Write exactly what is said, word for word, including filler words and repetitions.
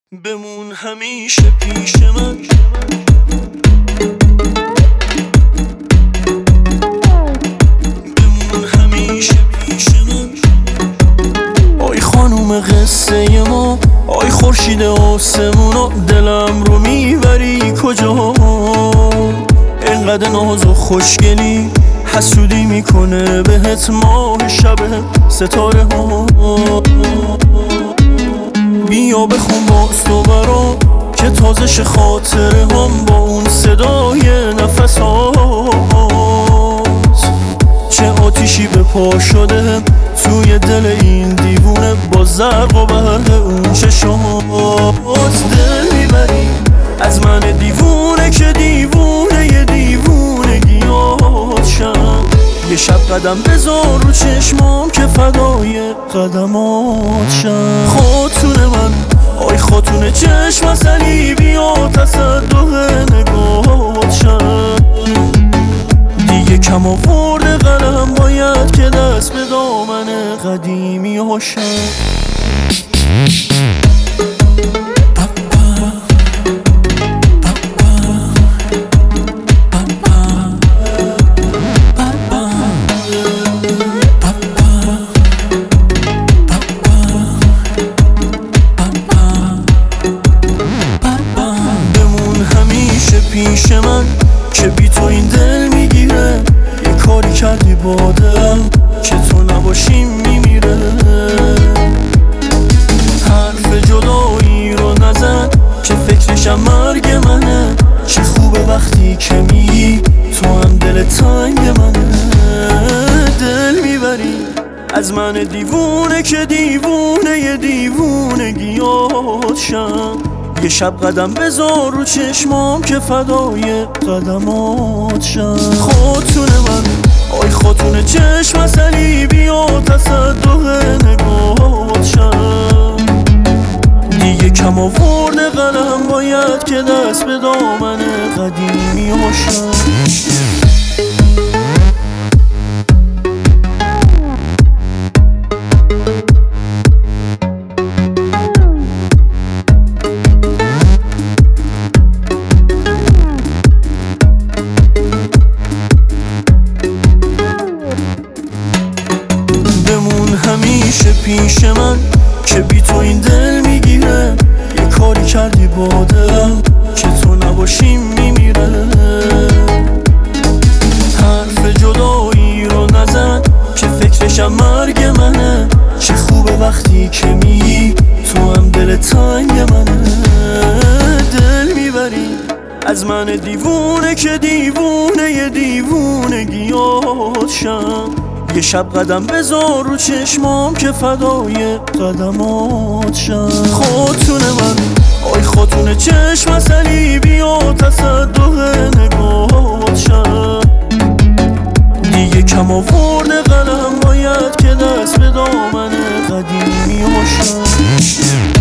بمون همیشه پیش من. بمون همیشه پیش من. آی خانوم قصه ما، آی خورشید آسمونا، دلم رو میبری کجا؟ اینقدر ناز و خوشگلی حسودی میکنه بهت ماه شب ستاره ها. بیا بخون باز تو برام که تازش خاطره هم با اون صدای نفسات. چه آتیشی به پا شده توی دل این دیوونه با زرق و برق اون چشمات. دل میبری از من دیوونه که دیوونه یه دیوونگیات شم. یه شب قدم بذار رو چشمام که فدای قدمات شم. خاتون من، آی خاتون چشم اصلی، بیا تصدق نگاهات شم. دیگه کم آورده قلم، باید که دست به دامن قدیمی هاشم. پیش من که بی تو این دل میگیره، یه کاری کردی با دلم که تو نباشی میمیره. حرف جدایی رو نزن که فکرشم مرگ منه. چه خوبه وقتی که میگی تو هم دل تنگ منه. دل میبری از من دیوونه که دیوونه یه دیوونگیات شم. یه شب قدم بذار رو چشمام که فدای قدمات شم. خاتون من، آی خاتون چشم اصلی، بیا تصدق نگاهات شم. دیگه کم آورده قلم، باید که دست به دامن قدیمی هاشم. همیشه پیش من که بی تو این دل میگیره، یه کاری کردی با دلم که تو نباشی میمیره. حرف جدایی رو نزن که فکرشم مرگ منه. چه خوبه وقتی که میگی تو هم دل تنگ منه. دل میبری از من دیوونه که دیوونه یه دیوونگیات شم. یه شب قدم بذار رو چشمام که فدای قدمات شم. خاتون من، آی خاتون چشم اصلی، بیا تصدق نگاهات شم. دیگه کم آورده قلم، باید که دست به دامن قدیمی هاشم.